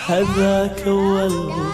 هذاك أول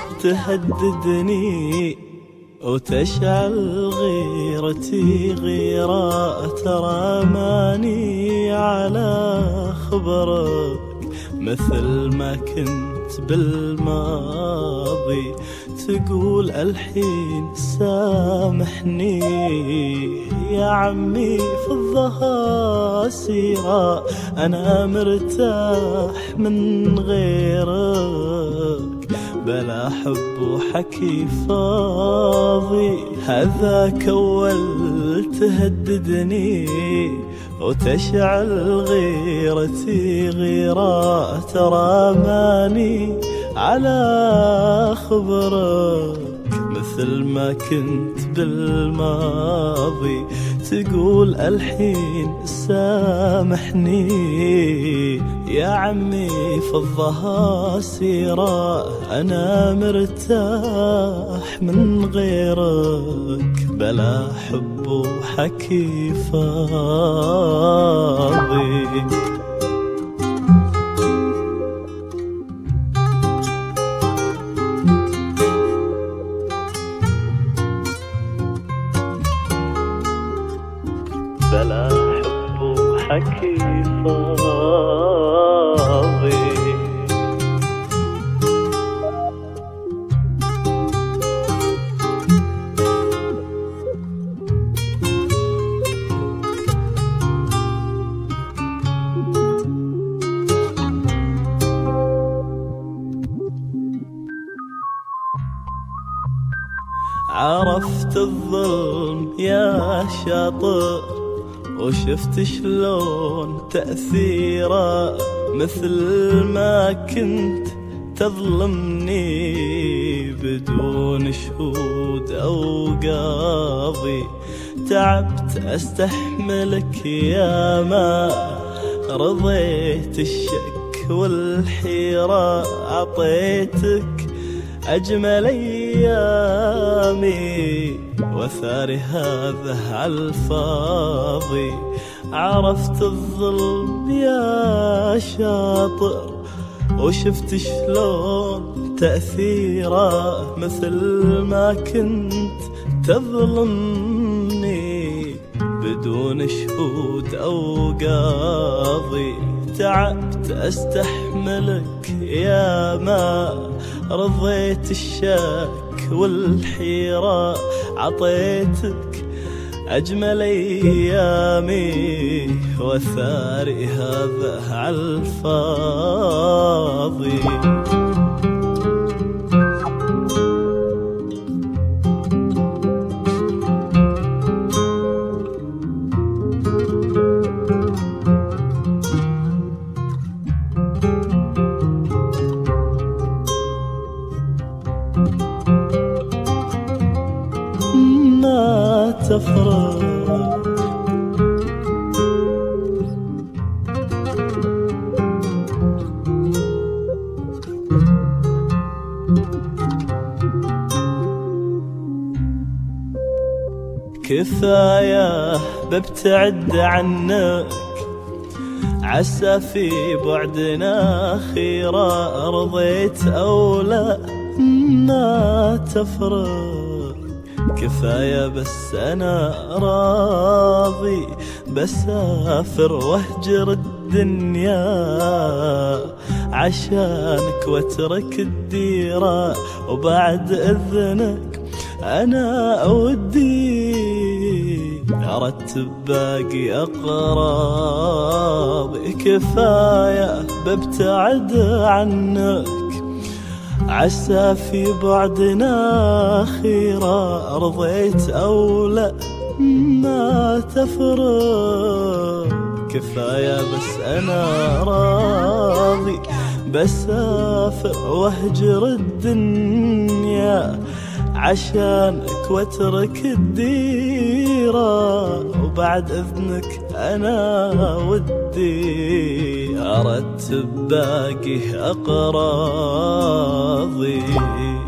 تهددني وتشعل غيرتي غيرة، ترى ماني على خبرك مثل ما كنت بالماضي. تقول الحين سامحني يا عمي في الظهر سيرة، أنا مرتاح من غيرك بلا حب وحكي فاضي. هذاك أول تهددني وتشعل غيرتي غيرة، ترى ماني على خبرك مثل ما كنت بالماضي. تقول الحين سامحني يا عمي في الظهر سيرة، أنا مرتاح من غيرك بلا حب وحكي فاضي. بلا حب وحكي فاضي. عرفت الظلم يا شاطر وشفت شلون تأثيره، مثل ما كنت تظلمني بدون شهود أو قاضي. تعبت أستحملك يا ما رضيت الشك والحيرة، عطيتك أجمل أيامي وثاري هذا عالفاضي. عرفت الظلم يا شاطر وشفت شلون تأثيره، مثل ما كنت تظلمني بدون شهود أو قاضي. تعبت أستحملك يا ما رضيت الشك والحيرة، عطيتك أجمل أيامي وثاري هذا عالفاضي. ما تفرق كفاية ببتعد عنك، عسى في بعدنا خيرة. رضيت أو لا ما تفرق، كفاية بس أنا راضي بسافر واهجر الدنيا عشانك واترك الديرة. وبعد إذنك أنا أودي أرتب باقي أقراضي. كفاية ببتعد عنك، عسى في بعدنا خيرة. رضيت أو لا ما تفرق، كفاية بس أنا راضي بسافر واهجر الدنيا عشانك واترك الديرة. وبعد إذنك أنا ودي أرتب باقي أقراضي.